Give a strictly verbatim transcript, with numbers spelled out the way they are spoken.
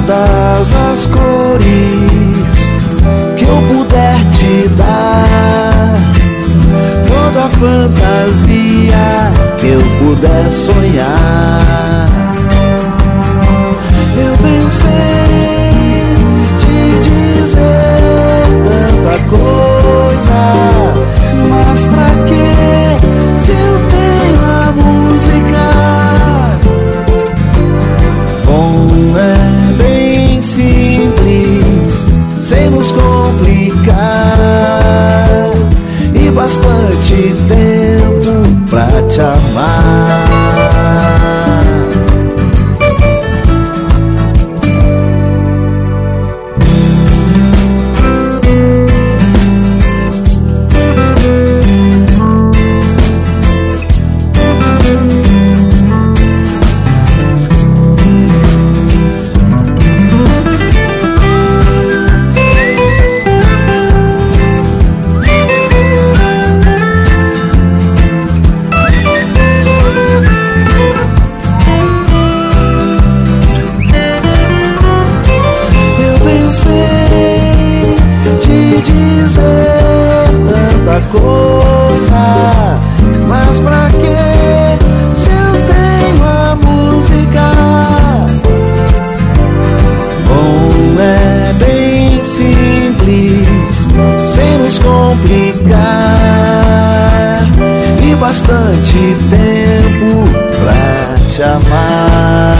todas as cores que eu puder te dar, toda fantasia que eu puder sonhar. Eu pensei te dizer tanta coisa, mas pra quê se eu tenho a música? Bom, é bem simples, sem nos complicar, e bastante tempo pra te amar. Coisa, mas pra quê se eu tenho a música? Bom, é bem simples, sem nos complicar, e bastante tempo pra te amar.